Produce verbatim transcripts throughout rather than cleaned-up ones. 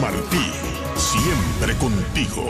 Martí, siempre contigo.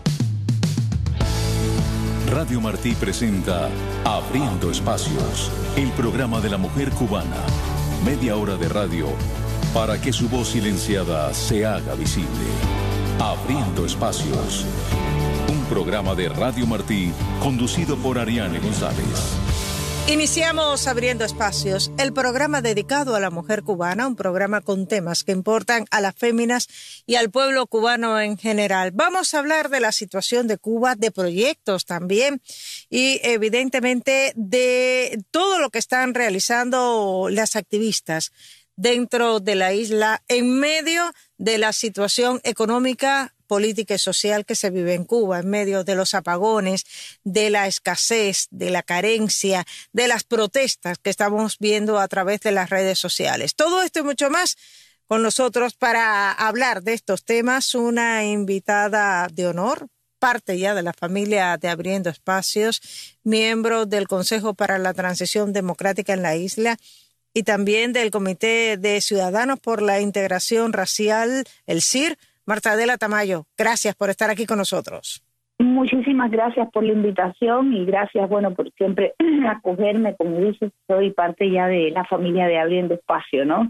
Radio Martí presenta Abriendo Espacios, el programa de la mujer cubana. Media hora de radio para que su voz silenciada se haga visible. Abriendo Espacios, un programa de Radio Martí conducido por Ariane González. Iniciamos Abriendo Espacios, el programa dedicado a la mujer cubana, un programa con temas que importan a las féminas y al pueblo cubano en general. Vamos a hablar de la situación de Cuba, de proyectos también y evidentemente de todo lo que están realizando las activistas dentro de la isla en medio de la situación económica, política y social que se vive en Cuba, en medio de los apagones, de la escasez, de la carencia, de las protestas que estamos viendo a través de las redes sociales. Todo esto y mucho más con nosotros para hablar de estos temas, una invitada de honor, parte ya de la familia de Abriendo Espacios, miembro del Consejo para la Transición Democrática en la isla y también del Comité de Ciudadanos por la Integración Racial, el C I R, Marta Adela Tamayo. Gracias por estar aquí con nosotros. Muchísimas gracias por la invitación y gracias, bueno, por siempre acogerme. Como dices, soy parte ya de la familia de Abriendo Espacio, ¿no?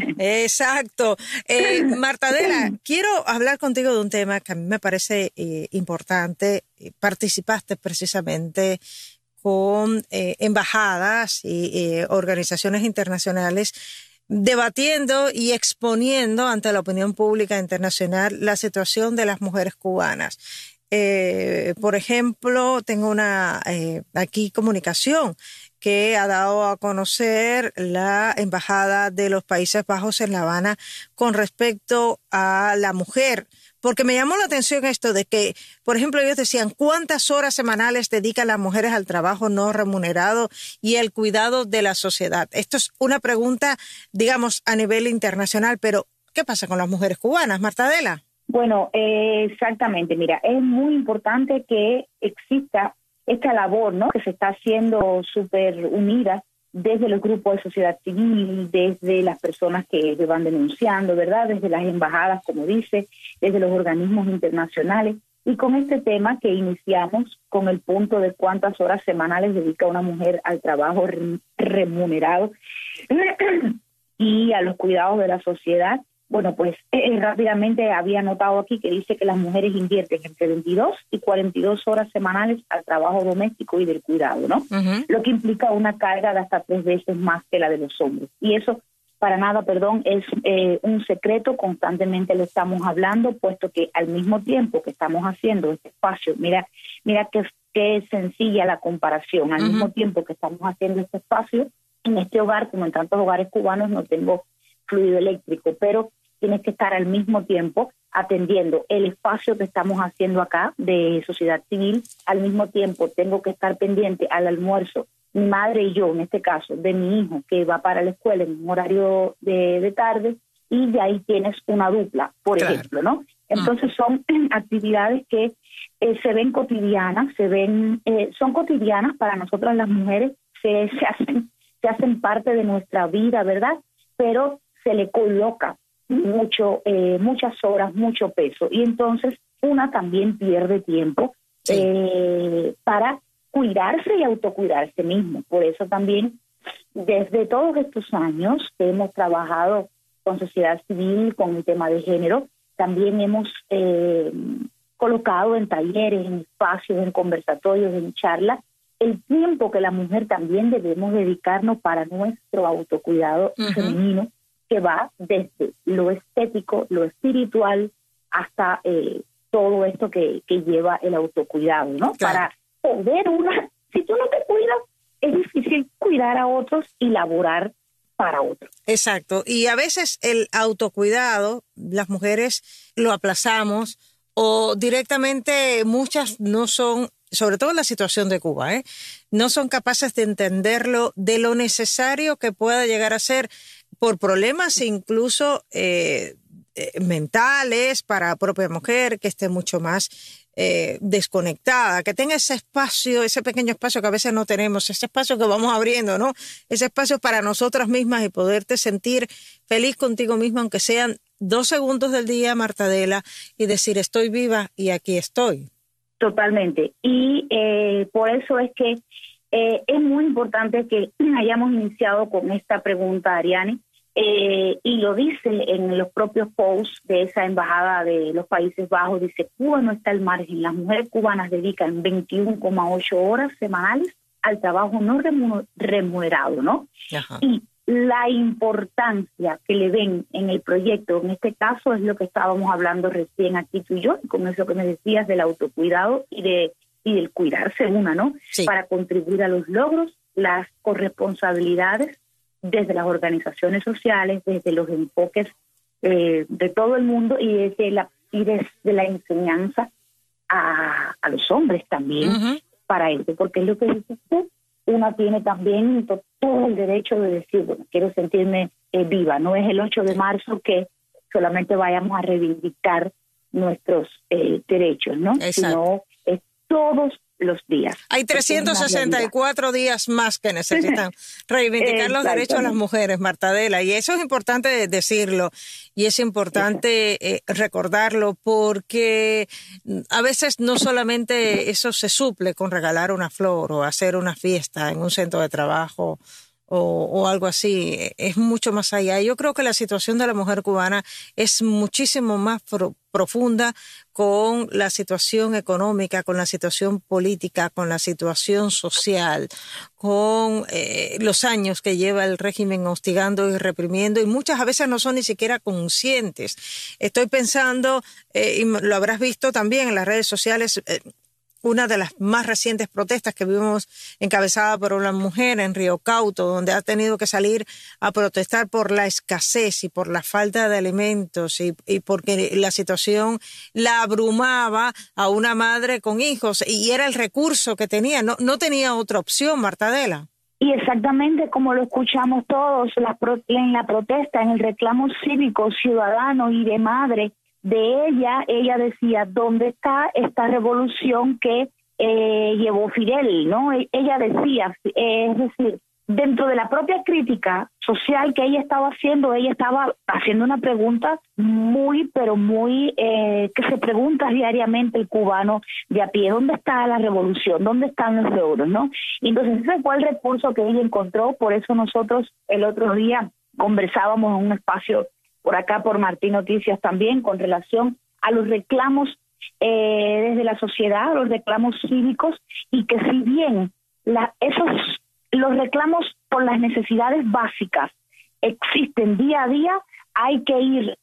Exacto. Eh, Marta Adela, quiero hablar contigo de un tema que a mí me parece eh, importante. Participaste precisamente con eh, embajadas y eh, organizaciones internacionales debatiendo y exponiendo ante la opinión pública internacional la situación de las mujeres cubanas. Eh, por ejemplo, tengo una eh, aquí comunicación que ha dado a conocer la Embajada de los Países Bajos en La Habana con respecto a la mujer. Porque me llamó la atención esto de que, por ejemplo, ellos decían cuántas horas semanales dedican las mujeres al trabajo no remunerado y el cuidado de la sociedad. Esto es una pregunta, digamos, a nivel internacional, pero ¿qué pasa con las mujeres cubanas, Marta Adela? Bueno, eh, exactamente. Mira, es muy importante que exista esta labor, ¿no? Que se está haciendo súper unida desde los grupos de sociedad civil, desde las personas que van denunciando, ¿verdad? Desde las embajadas, como dice, desde los organismos internacionales. Y con este tema que iniciamos con el punto de cuántas horas semanales dedica una mujer al trabajo remunerado y a los cuidados de la sociedad. Bueno, pues eh, rápidamente había notado aquí que dice que las mujeres invierten entre veintidós y cuarenta y dos horas semanales al trabajo doméstico y del cuidado, ¿no? Uh-huh. Lo que implica una carga de hasta tres veces más que la de los hombres. Y eso, para nada, perdón, es eh, un secreto, constantemente lo estamos hablando, puesto que al mismo tiempo que estamos haciendo este espacio, mira, mira qué, qué sencilla la comparación, al uh-huh. mismo tiempo que estamos haciendo este espacio, en este hogar, como en tantos hogares cubanos, no tengo fluido eléctrico, pero tienes que estar al mismo tiempo atendiendo el espacio que estamos haciendo acá de sociedad civil. Al mismo tiempo tengo que estar pendiente al almuerzo, mi madre y yo, en este caso, de mi hijo que va para la escuela en un horario de, de tarde, y de ahí tienes una dupla, por claro. ejemplo, ¿no? Entonces son actividades que eh, se ven cotidianas, se ven, eh, son cotidianas para nosotras las mujeres, se, se hacen, se hacen parte de nuestra vida, ¿verdad? Pero se le coloca mucho, eh, muchas horas, mucho peso, y entonces una también pierde tiempo sí. eh, para cuidarse y autocuidarse mismo. Por eso también, desde todos estos años que hemos trabajado con sociedad civil, con el tema de género, también hemos eh, colocado en talleres, en espacios, en conversatorios, en charlas, el tiempo que la mujer también debemos dedicarnos para nuestro autocuidado uh-huh. femenino, que va desde lo estético, lo espiritual, hasta eh, todo esto que, que lleva el autocuidado, ¿no? Claro. Para poder una, si tú no te cuidas, es difícil cuidar a otros y laborar para otros. Exacto, y a veces el autocuidado, las mujeres lo aplazamos o directamente muchas no son, sobre todo en la situación de Cuba, ¿eh? no son capaces de entenderlo, de lo necesario que pueda llegar a ser por problemas incluso eh, eh, mentales para la propia mujer, que esté mucho más eh, desconectada, que tenga ese espacio, ese pequeño espacio que a veces no tenemos, ese espacio que vamos abriendo, ¿no? Ese espacio para nosotras mismas y poderte sentir feliz contigo misma, aunque sean dos segundos del día, Martadela, y decir estoy viva y aquí estoy. Totalmente. Y eh, por eso es que eh, es muy importante que hayamos iniciado con esta pregunta, Ariane, eh, y lo dice en los propios posts de esa embajada de los Países Bajos, dice, Cuba no está al margen, las mujeres cubanas dedican veintiuno coma ocho horas semanales al trabajo no remunerado, ¿no? Ajá. Y la importancia que le ven en el proyecto, en este caso es lo que estábamos hablando recién aquí tú y yo, con eso que me decías del autocuidado y de y del cuidarse una, ¿no? Sí. Para contribuir a los logros, las corresponsabilidades desde las organizaciones sociales, desde los enfoques eh, de todo el mundo y desde la y desde la enseñanza a, a los hombres también uh-huh. para eso, porque es lo que dices tú, una tiene también todo el derecho de decir, bueno, quiero sentirme eh, viva. No es el ocho de marzo que solamente vayamos a reivindicar nuestros eh, derechos, ¿no? Exacto. Sino es todos los días. Hay trescientos sesenta y cuatro días más que necesitan reivindicar los derechos de las mujeres, Martadela, y eso es importante decirlo y es importante eh, recordarlo porque a veces no solamente eso se suple con regalar una flor o hacer una fiesta en un centro de trabajo o, o algo así, es mucho más allá. Yo creo que la situación de la mujer cubana es muchísimo más pro- profunda con la situación económica, con la situación política, con la situación social, con eh, los años que lleva el régimen hostigando y reprimiendo, y muchas a veces no son ni siquiera conscientes. Estoy pensando, eh, y lo habrás visto también en las redes sociales, eh, una de las más recientes protestas que vimos encabezada por una mujer en Río Cauto, donde ha tenido que salir a protestar por la escasez y por la falta de alimentos y, y porque la situación la abrumaba a una madre con hijos y era el recurso que tenía, no, no tenía otra opción, Martadela. Y exactamente como lo escuchamos todos la pro, en la protesta, en el reclamo cívico, ciudadano y de madre, de ella, ella decía, ¿dónde está esta revolución que eh, llevó Fidel? ¿No? Ella decía, eh, es decir, dentro de la propia crítica social que ella estaba haciendo, ella estaba haciendo una pregunta muy, pero muy, eh, que se pregunta diariamente el cubano de a pie, ¿dónde está la revolución? ¿Dónde están los logros? ¿No? Y entonces ese fue el recurso que ella encontró, por eso nosotros el otro día conversábamos en un espacio por acá por Martín Noticias también, con relación a los reclamos eh, desde la sociedad, los reclamos cívicos, y que si bien la, esos los reclamos por las necesidades básicas existen día a día, hay que ir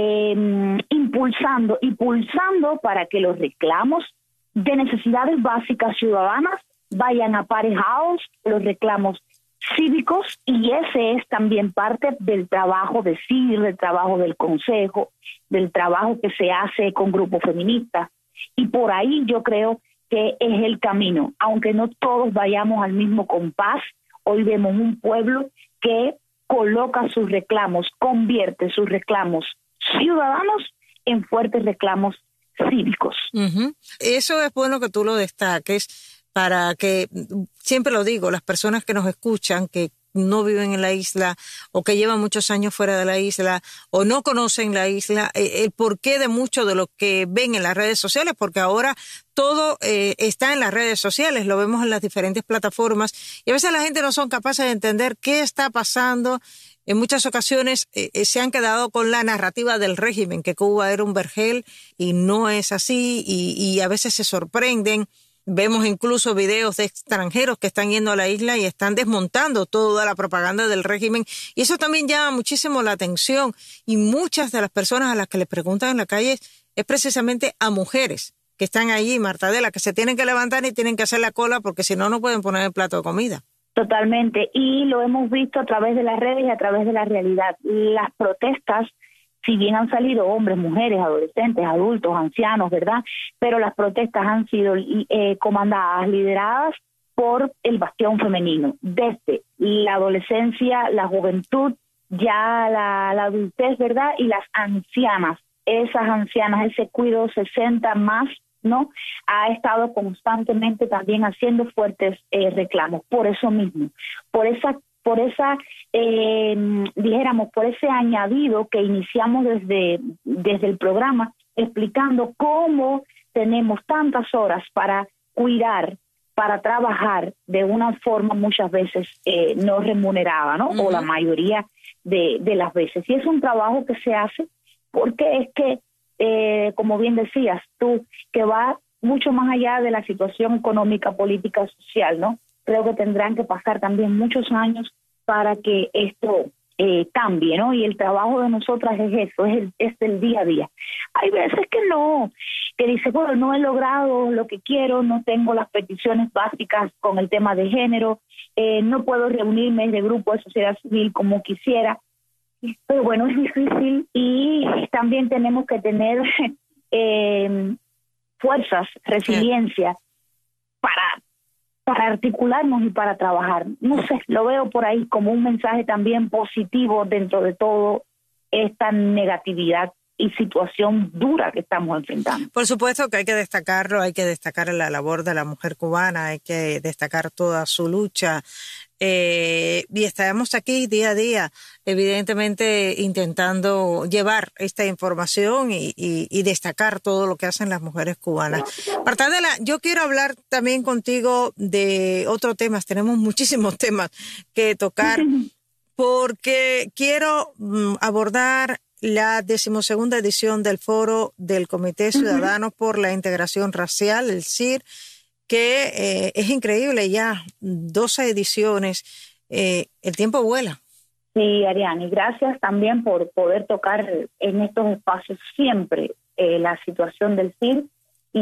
eh, impulsando y pulsando para que los reclamos de necesidades básicas ciudadanas vayan aparejados los reclamos cívicos, y ese es también parte del trabajo de C I R, del trabajo del Consejo, del trabajo que se hace con grupos feministas, y por ahí yo creo que es el camino, aunque no todos vayamos al mismo compás. Hoy vemos un pueblo que coloca sus reclamos, convierte sus reclamos ciudadanos en fuertes reclamos cívicos. Uh-huh. Eso es bueno que tú lo destaques, para que, siempre lo digo, las personas que nos escuchan, que no viven en la isla o que llevan muchos años fuera de la isla o no conocen la isla, eh, el porqué de mucho de lo que ven en las redes sociales, porque ahora todo eh, está en las redes sociales, lo vemos en las diferentes plataformas y a veces la gente no son capaces de entender qué está pasando. En muchas ocasiones eh, se han quedado con la narrativa del régimen, que Cuba era un vergel y no es así, y, y a veces se sorprenden. Vemos incluso videos de extranjeros que están yendo a la isla y están desmontando toda la propaganda del régimen. Y eso también llama muchísimo la atención. Y muchas de las personas a las que le preguntan en la calle es precisamente a mujeres que están allí, Martadela, que se tienen que levantar y tienen que hacer la cola porque si no, no pueden poner el plato de comida. Totalmente. Y lo hemos visto a través de las redes y a través de la realidad. Las protestas, si bien han salido hombres, mujeres, adolescentes, adultos, ancianos, ¿verdad? Pero las protestas han sido eh, comandadas, lideradas por el bastión femenino, desde la adolescencia, la juventud, ya la, la adultez, ¿verdad? Y las ancianas, esas ancianas, ese cuidado sesenta más, ¿no? Ha estado constantemente también haciendo fuertes eh, reclamos, por eso mismo, por esa, por esa, eh, dijéramos, por ese añadido que iniciamos desde, desde el programa, explicando cómo tenemos tantas horas para cuidar, para trabajar de una forma muchas veces eh, no remunerada, ¿no? Uh-huh. O la mayoría de, de las veces. Y es un trabajo que se hace porque es que, eh, como bien decías tú, que va mucho más allá de la situación económica, política, social, ¿no? Creo que tendrán que pasar también muchos años para que esto eh, cambie, ¿no? Y el trabajo de nosotras es eso, es el, es el día a día. Hay veces que no, que dice, bueno, no he logrado lo que quiero, no tengo las peticiones básicas con el tema de género, eh, no puedo reunirme de grupo de sociedad civil como quisiera, pero bueno, es difícil y también tenemos que tener eh, fuerzas, resiliencia para, para articularnos y para trabajar. No sé, lo veo por ahí como un mensaje también positivo dentro de todo esta negatividad y situación dura que estamos enfrentando. Por supuesto que hay que destacarlo, hay que destacar la labor de la mujer cubana, hay que destacar toda su lucha. Eh, y estamos aquí día a día, evidentemente intentando llevar esta información y, y, y destacar todo lo que hacen las mujeres cubanas. Martadela, yo quiero hablar también contigo de otros temas, tenemos muchísimos temas que tocar, porque quiero mm, abordar la decimosegunda edición del Foro del Comité Ciudadano uh-huh. por la Integración Racial, el C I R, que eh, es increíble ya, doce ediciones, eh, el tiempo vuela. Sí, Ariane, gracias también por poder tocar en estos espacios siempre eh, la situación del C I R,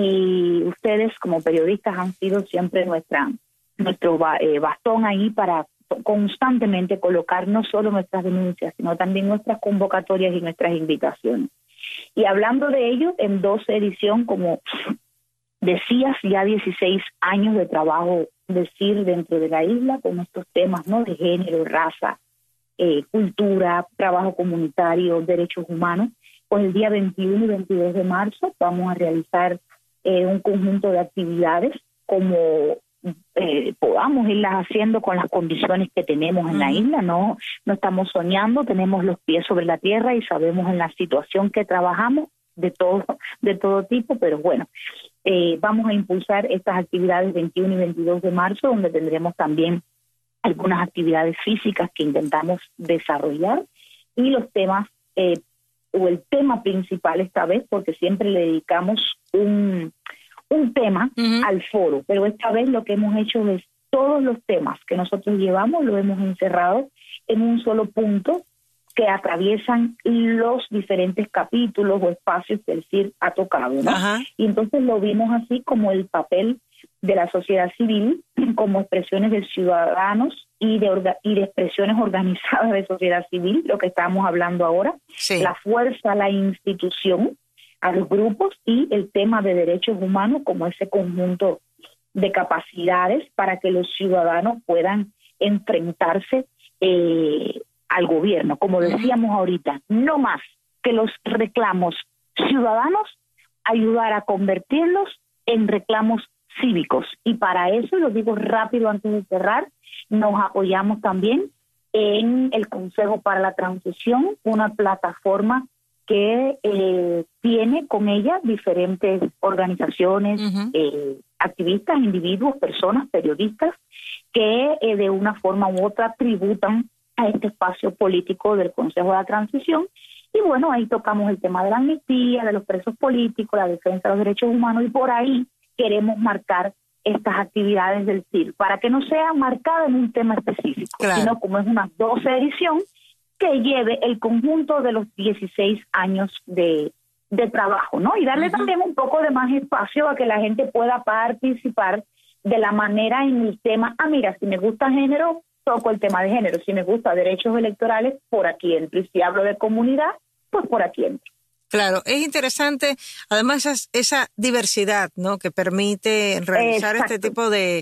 y ustedes como periodistas han sido siempre nuestra nuestro eh, bastón ahí para constantemente colocar no solo nuestras denuncias, sino también nuestras convocatorias y nuestras invitaciones. Y hablando de ello, en doce edición, como decías, ya dieciséis años de trabajo de C I R dentro de la isla con estos temas, ¿no? De género, raza, eh, cultura, trabajo comunitario, derechos humanos. Pues el día veintiuno y veintidós de marzo vamos a realizar eh, un conjunto de actividades como eh, podamos irlas haciendo con las condiciones que tenemos en uh-huh. la isla. No, no estamos soñando, tenemos los pies sobre la tierra y sabemos en la situación que trabajamos de todo, de todo tipo, pero bueno, eh, vamos a impulsar estas actividades veintiuno y veintidós de marzo, donde tendremos también algunas actividades físicas que intentamos desarrollar, y los temas, eh, o el tema principal esta vez, porque siempre le dedicamos un, un tema uh-huh. al foro, pero esta vez lo que hemos hecho es todos los temas que nosotros llevamos lo hemos encerrado en un solo punto que atraviesan los diferentes capítulos o espacios que el C I R ha tocado, ¿no? Ajá. Y entonces lo vimos así como el papel de la sociedad civil, como expresiones de ciudadanos y de, orga- y de expresiones organizadas de sociedad civil, lo que estamos hablando ahora, sí. La fuerza, la institución, a los grupos, y el tema de derechos humanos como ese conjunto de capacidades para que los ciudadanos puedan enfrentarse eh, al gobierno. Como decíamos ahorita, no más que los reclamos ciudadanos, ayudar a convertirlos en reclamos cívicos. Y para eso, lo digo rápido antes de cerrar, nos apoyamos también en el Consejo para la Transición, una plataforma que eh, tiene con ella diferentes organizaciones, uh-huh. eh, activistas, individuos, personas, periodistas, que eh, de una forma u otra tributan a este espacio político del Consejo de la Transición. Y bueno, ahí tocamos el tema de la amnistía, de los presos políticos, la defensa de los derechos humanos, y por ahí queremos marcar estas actividades del C I R, para que no sea marcada en un tema específico, claro. sino como es una doce edición, que lleve el conjunto de los dieciséis años de, de trabajo, ¿no? Y darle uh-huh. también un poco de más espacio a que la gente pueda participar de la manera en el tema. Ah, mira, si me gusta género, toco el tema de género. Si me gusta derechos electorales, por aquí entro. Y si hablo de comunidad, pues por aquí entro. Claro, es interesante, además esa, esa diversidad, ¿no?, que permite realizar Exacto. este tipo de,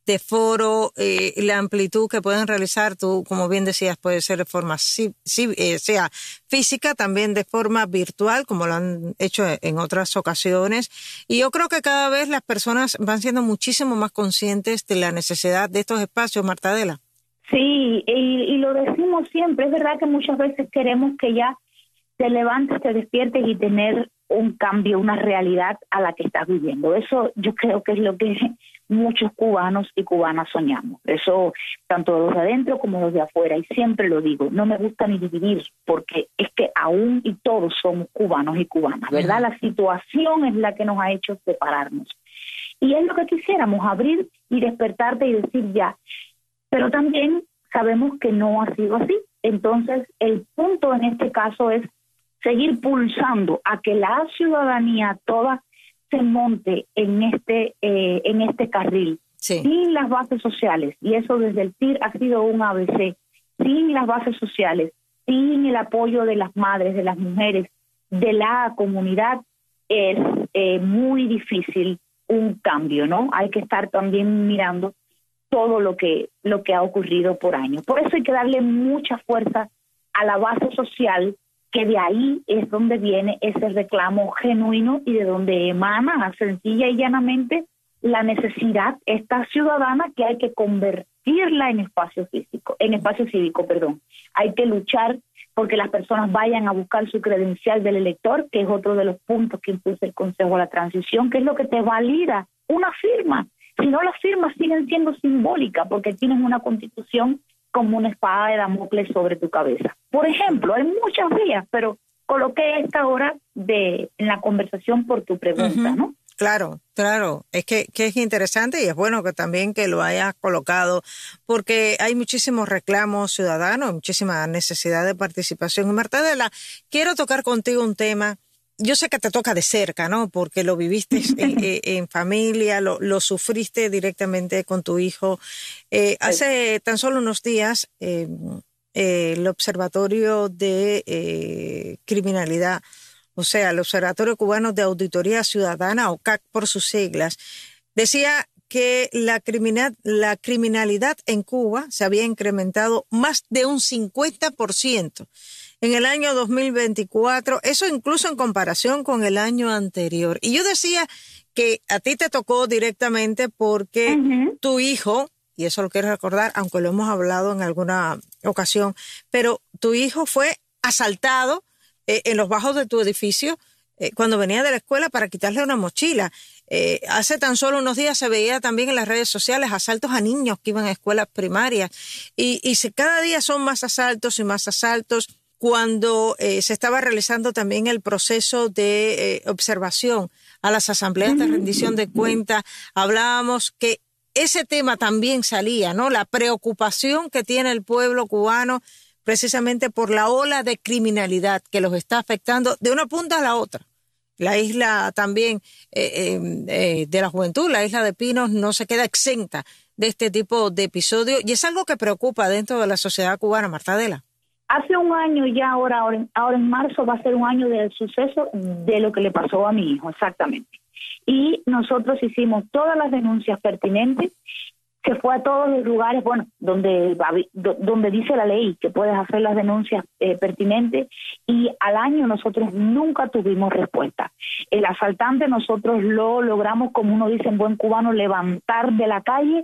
de foro, eh, la amplitud que pueden realizar, tú, como bien decías, puede ser de forma sí, sí, eh, sea física, también de forma virtual, como lo han hecho en otras ocasiones. Y yo creo que cada vez las personas van siendo muchísimo más conscientes de la necesidad de estos espacios, Marta Adela. Sí, y, y lo decimos siempre, es verdad que muchas veces queremos que ya te levantes, te despiertes y tener un cambio, una realidad a la que estás viviendo. Eso yo creo que es lo que muchos cubanos y cubanas soñamos. Eso, tanto los de adentro como los de afuera. Y siempre lo digo, no me gusta ni dividir, porque es que aún y todos somos cubanos y cubanas, ¿verdad? La situación es la que nos ha hecho separarnos. Y es lo que quisiéramos, abrir y despertarte y decir ya. Pero también sabemos que no ha sido así. Entonces, el punto en este caso es seguir pulsando a que la ciudadanía toda se monte en este eh, en este carril, sí. Sin las bases sociales, y eso desde el T I R ha sido un A B C, sin las bases sociales, sin el apoyo de las madres, de las mujeres, de la comunidad, es eh, muy difícil un cambio, ¿no? Hay que estar también mirando todo lo que lo que ha ocurrido por años. Por eso hay que darle mucha fuerza a la base social, que de ahí es donde viene ese reclamo genuino y de donde emana sencilla y llanamente la necesidad esta ciudadana, que hay que convertirla en espacio físico, en espacio cívico, perdón. Hay que luchar porque las personas vayan a buscar su credencial del elector, que es otro de los puntos que impulsa el Consejo a la Transición, que es lo que te valida una firma. Si no, las firmas siguen siendo simbólicas porque tienen una constitución como una espada de Damocles sobre tu cabeza. Por ejemplo, hay muchas vías, pero coloqué esta hora de, en la conversación por tu pregunta, uh-huh. ¿no? Claro, claro. Es que, que es interesante y es bueno que también que lo hayas colocado, porque hay muchísimos reclamos ciudadanos, muchísima necesidad de participación. Y Marta Adela, quiero tocar contigo un tema. Yo sé que te toca de cerca, ¿no? Porque lo viviste en, en familia, lo, lo sufriste directamente con tu hijo. Eh, hace tan solo unos días, eh, eh, el Observatorio de eh, Criminalidad, o sea, el Observatorio Cubano de Auditoría Ciudadana, O C A C por sus siglas, decía que la, criminal, la criminalidad en Cuba se había incrementado más de un cincuenta por ciento. En el año dos mil veinticuatro, eso incluso en comparación con el año anterior. Y yo decía que a ti te tocó directamente porque uh-huh. tu hijo, y eso lo quiero recordar, aunque lo hemos hablado en alguna ocasión, pero tu hijo fue asaltado eh, en los bajos de tu edificio eh, cuando venía de la escuela para quitarle una mochila. Eh, hace tan solo unos días se veía también en las redes sociales asaltos a niños que iban a escuelas primarias. Y, y se, cada día son más asaltos y más asaltos. Cuando eh, se estaba realizando también el proceso de eh, observación a las asambleas de rendición de cuentas, hablábamos que ese tema también salía, ¿no? La preocupación que tiene el pueblo cubano precisamente por la ola de criminalidad que los está afectando de una punta a la otra. La isla también eh, eh, eh, de la juventud, la isla de Pinos, no se queda exenta de este tipo de episodios y es algo que preocupa dentro de la sociedad cubana, Marta Adela. Hace un año ya, ahora, ahora, ahora en marzo va a ser un año del suceso de lo que le pasó a mi hijo, exactamente. Y nosotros hicimos todas las denuncias pertinentes, se fue a todos los lugares, bueno, donde donde dice la ley que puedes hacer las denuncias eh, pertinentes, y al año nosotros nunca tuvimos respuesta. El asaltante nosotros lo logramos, como uno dice en buen cubano, levantar de la calle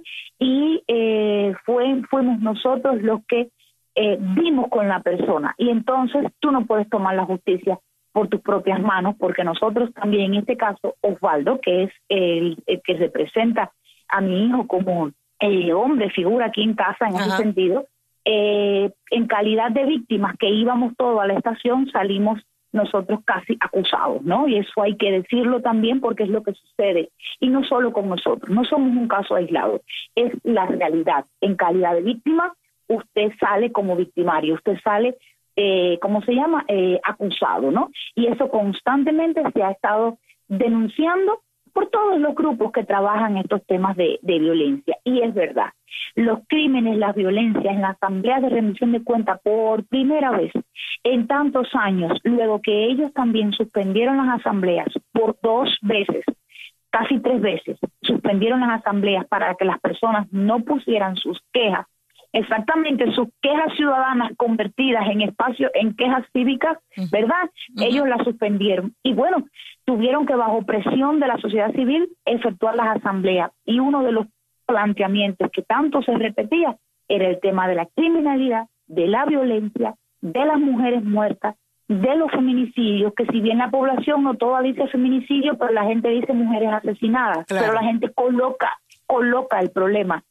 y eh, fue fuimos nosotros los que Eh, dimos con la persona, y entonces tú no puedes tomar la justicia por tus propias manos, porque nosotros también, en este caso, Osvaldo, que es el, el que representa a mi hijo como eh, hombre, figura aquí en casa en Ajá. ese sentido, eh, en calidad de víctimas que íbamos todos a la estación, salimos nosotros casi acusados, ¿no? Y eso hay que decirlo también porque es lo que sucede, y no solo con nosotros, no somos un caso aislado, es la realidad. En calidad de víctima, usted sale como victimario, usted sale, eh, ¿cómo se llama?, eh, acusado, ¿no? Y eso constantemente se ha estado denunciando por todos los grupos que trabajan estos temas de, de violencia. Y es verdad, los crímenes, las violencias en la Asamblea de Rendición de Cuentas por primera vez en tantos años, luego que ellos también suspendieron las asambleas por dos veces, casi tres veces, suspendieron las asambleas para que las personas no pusieran sus quejas, exactamente sus quejas ciudadanas convertidas en espacios, en quejas cívicas, ¿verdad? Uh-huh. Ellos las suspendieron. Y bueno, tuvieron que bajo presión de la sociedad civil efectuar las asambleas. Y uno de los planteamientos que tanto se repetía era el tema de la criminalidad, de la violencia, de las mujeres muertas, de los feminicidios, que si bien la población no toda dice feminicidio, pero la gente dice mujeres asesinadas, claro. Pero la gente coloca, coloca el problema.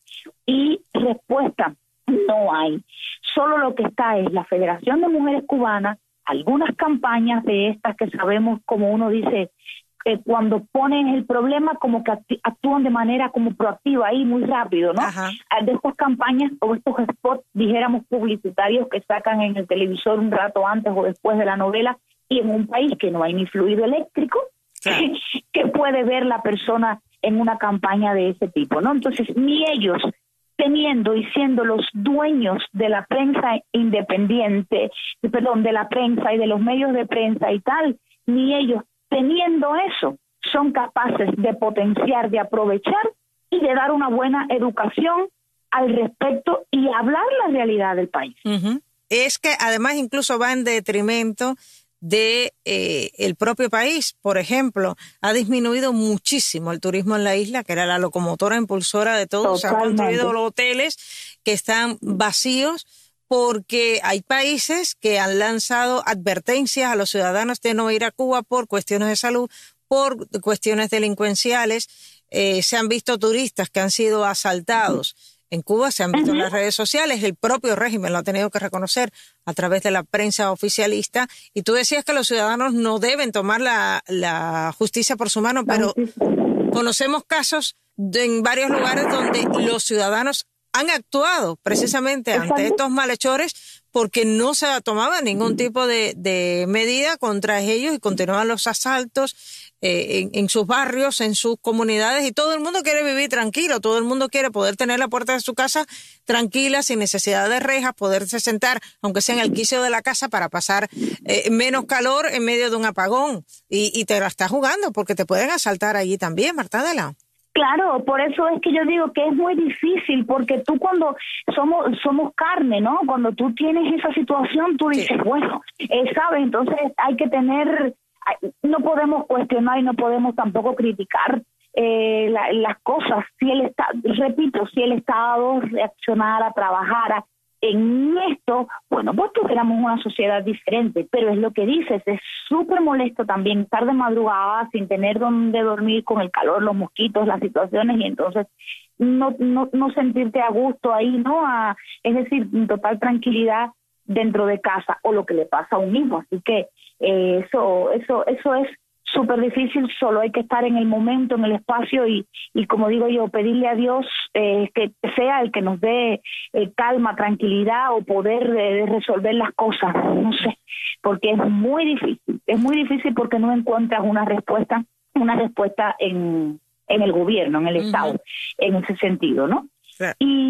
Y respuesta no hay. Solo lo que está es la Federación de Mujeres Cubanas, algunas campañas de estas que sabemos, como uno dice, eh, cuando ponen el problema como que acti- actúan de manera como proactiva ahí muy rápido, ¿no? Ajá. De estas campañas o estos spots, dijéramos, publicitarios que sacan en el televisor un rato antes o después de la novela, y en un país que no hay ni fluido eléctrico, claro. que puede ver la persona en una campaña de ese tipo, ¿no? Entonces, ni ellos, teniendo y siendo los dueños de la prensa independiente, perdón, de la prensa y de los medios de prensa y tal, ni ellos, teniendo eso, son capaces de potenciar, de aprovechar y de dar una buena educación al respecto y hablar la realidad del país. Uh-huh. Es que además incluso va en detrimento de eh, el propio país. Por ejemplo, ha disminuido muchísimo el turismo en la isla, que era la locomotora impulsora de todo. Se han construido los hoteles que están vacíos porque hay países que han lanzado advertencias a los ciudadanos de no ir a Cuba por cuestiones de salud, por cuestiones delincuenciales. Eh, se han visto turistas que han sido asaltados. En Cuba se han visto uh-huh. en las redes sociales, el propio régimen lo ha tenido que reconocer a través de la prensa oficialista. Y tú decías que los ciudadanos no deben tomar la, la justicia por su mano, pero conocemos casos de, en varios lugares donde los ciudadanos han actuado precisamente ante estos malhechores porque no se tomaba ningún tipo de, de medida contra ellos y continuaban los asaltos eh, en, en sus barrios, en sus comunidades, y todo el mundo quiere vivir tranquilo, todo el mundo quiere poder tener la puerta de su casa tranquila, sin necesidad de rejas, poderse sentar, aunque sea en el quicio de la casa, para pasar eh, menos calor en medio de un apagón. Y, y te la estás jugando porque te pueden asaltar allí también, Marta Adela. Claro, por eso es que yo digo que es muy difícil, porque tú cuando somos somos carne, ¿no? Cuando tú tienes esa situación, tú dices, sí. bueno, eh, ¿sabes? Entonces hay que tener, no podemos cuestionar y no podemos tampoco criticar eh, la, las cosas. Si el Estado, repito, si el Estado reaccionara, trabajara en esto, bueno, pues tuviéramos una sociedad diferente, pero es lo que dices, es súper molesto también estar de madrugada sin tener dónde dormir, con el calor, los mosquitos, las situaciones, y entonces no no no sentirte a gusto ahí, ¿no? A, es decir, en total tranquilidad dentro de casa, o lo que le pasa a un hijo. Así que eh, eso eso eso es súper difícil, solo hay que estar en el momento, en el espacio y, y como digo yo, pedirle a Dios eh, que sea el que nos dé eh, calma, tranquilidad o poder de, de resolver las cosas, no sé, porque es muy difícil, es muy difícil porque no encuentras una respuesta, una respuesta en, en el gobierno, en el uh-huh. Estado, en ese sentido, ¿no? Sí.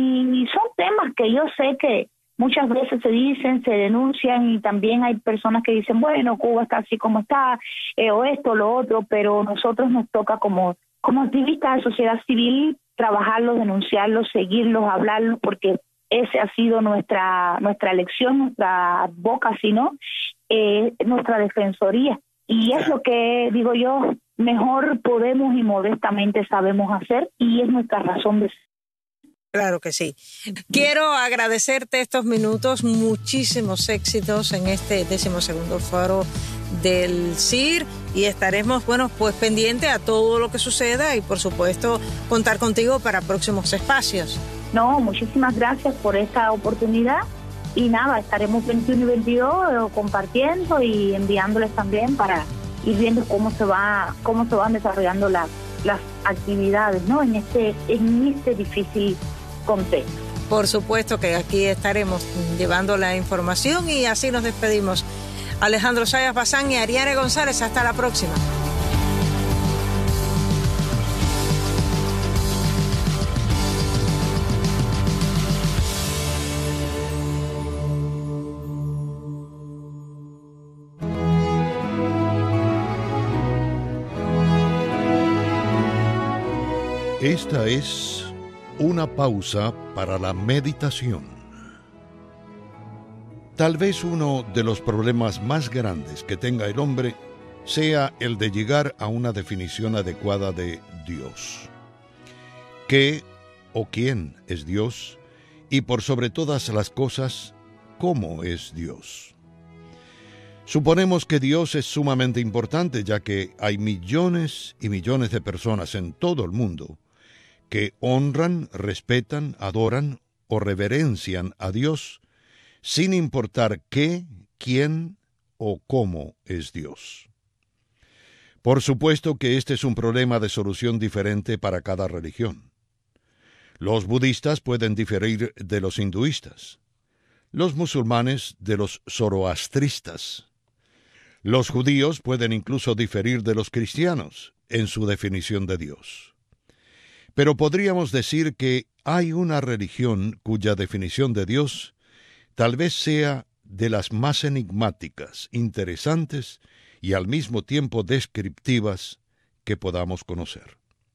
Y son temas que yo sé que muchas veces se dicen, se denuncian, y también hay personas que dicen, bueno, Cuba está así como está, eh, o esto, lo otro, pero nosotros nos toca como, como activistas de sociedad civil trabajarlos, denunciarlos, seguirlos, hablarlos, porque esa ha sido nuestra nuestra elección, nuestra advocacy, ¿no? Eh, nuestra defensoría. Y es lo que, digo yo, mejor podemos y modestamente sabemos hacer, y es nuestra razón de ser. Claro que sí. Quiero agradecerte estos minutos, muchísimos éxitos en este decimosegundo foro del C I R, y estaremos, bueno, pues pendientes a todo lo que suceda y por supuesto contar contigo para próximos espacios. No, muchísimas gracias por esta oportunidad y nada, estaremos veintiuno y veintidós compartiendo y enviándoles también para ir viendo cómo se va, cómo se van desarrollando las las actividades, ¿no? En este en este difícil contexto. Por supuesto que aquí estaremos llevando la información, y así nos despedimos. Alejandro Zayas Bazán y Ariane González, hasta la próxima. Esta es una pausa para la meditación. Tal vez uno de los problemas más grandes que tenga el hombre sea el de llegar a una definición adecuada de Dios. ¿Qué o quién es Dios? Y por sobre todas las cosas, ¿cómo es Dios? Suponemos que Dios es sumamente importante, ya que hay millones y millones de personas en todo el mundo que honran, respetan, adoran o reverencian a Dios, sin importar qué, quién o cómo es Dios. Por supuesto que este es un problema de solución diferente para cada religión. Los budistas pueden diferir de los hinduistas, los musulmanes de los zoroastristas. Los judíos pueden incluso diferir de los cristianos en su definición de Dios. Pero podríamos decir que hay una religión cuya definición de Dios tal vez sea de las más enigmáticas, interesantes y al mismo tiempo descriptivas que podamos conocer.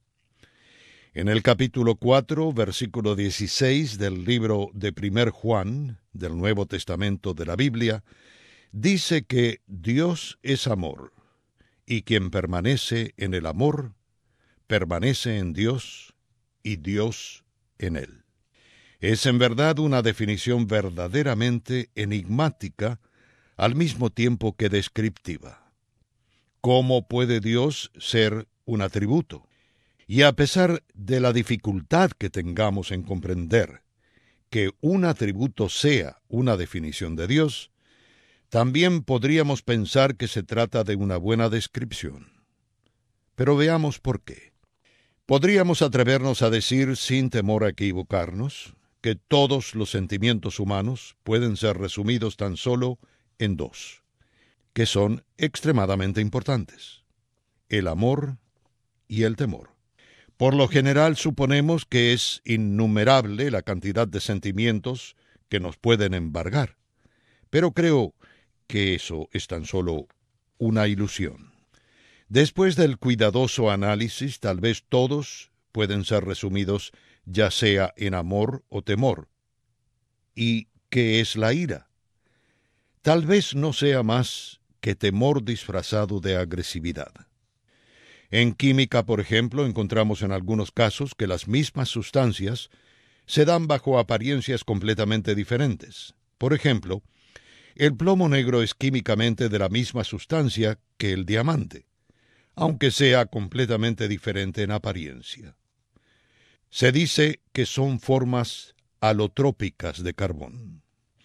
En el capítulo cuatro, versículo dieciséis del libro de Primer Juan, del Nuevo Testamento de la Biblia, dice que Dios es amor, y quien permanece en el amor, permanece en Dios, y Dios en él. Es en verdad una definición verdaderamente enigmática, al mismo tiempo que descriptiva. ¿Cómo puede Dios ser un atributo? Y a pesar de la dificultad que tengamos en comprender que un atributo sea una definición de Dios, también podríamos pensar que se trata de una buena descripción. Pero veamos por qué. Podríamos atrevernos a decir, sin temor a equivocarnos, que todos los sentimientos humanos pueden ser resumidos tan solo en dos, que son extremadamente importantes: el amor y el temor. Por lo general suponemos que es innumerable la cantidad de sentimientos que nos pueden embargar, pero creo que eso es tan solo una ilusión. Después del cuidadoso análisis, tal vez todos pueden ser resumidos ya sea en amor o temor. ¿Y qué es la ira? Tal vez no sea más que temor disfrazado de agresividad. En química, por ejemplo, encontramos en algunos casos que las mismas sustancias se dan bajo apariencias completamente diferentes. Por ejemplo, el plomo negro es químicamente de la misma sustancia que el diamante, aunque sea completamente diferente en apariencia. Se dice que son formas alotrópicas de carbón.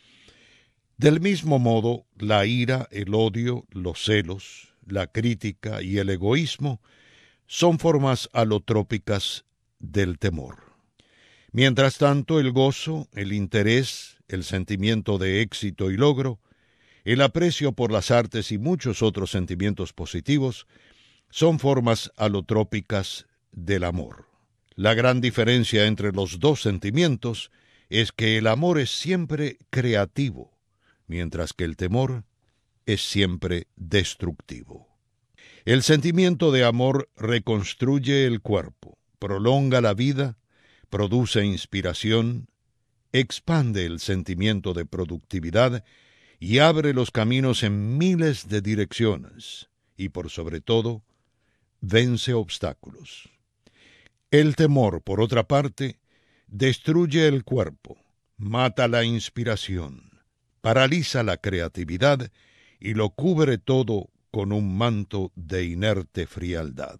Del mismo modo, la ira, el odio, los celos, la crítica y el egoísmo son formas alotrópicas del temor. Mientras tanto, el gozo, el interés, el sentimiento de éxito y logro, el aprecio por las artes y muchos otros sentimientos positivos son formas alotrópicas del amor. La gran diferencia entre los dos sentimientos es que el amor es siempre creativo, mientras que el temor es siempre destructivo. El sentimiento de amor reconstruye el cuerpo, prolonga la vida, produce inspiración, expande el sentimiento de productividad y abre los caminos en miles de direcciones, y por sobre todo, vence obstáculos. El temor, por otra parte, destruye el cuerpo, mata la inspiración, paraliza la creatividad y lo cubre todo con un manto de inerte frialdad.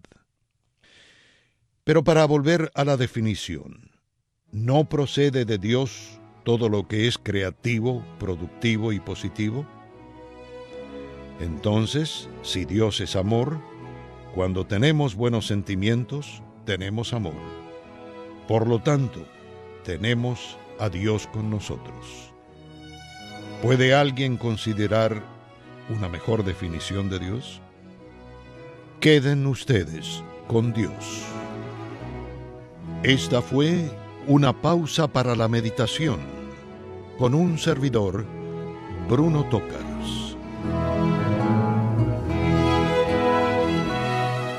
Pero para volver a la definición, ¿no procede de Dios todo lo que es creativo, productivo y positivo? Entonces, si Dios es amor, cuando tenemos buenos sentimientos, tenemos amor. Por lo tanto, tenemos a Dios con nosotros. ¿Puede alguien considerar una mejor definición de Dios? Queden ustedes con Dios. Esta fue una pausa para la meditación con un servidor, Bruno Tocar.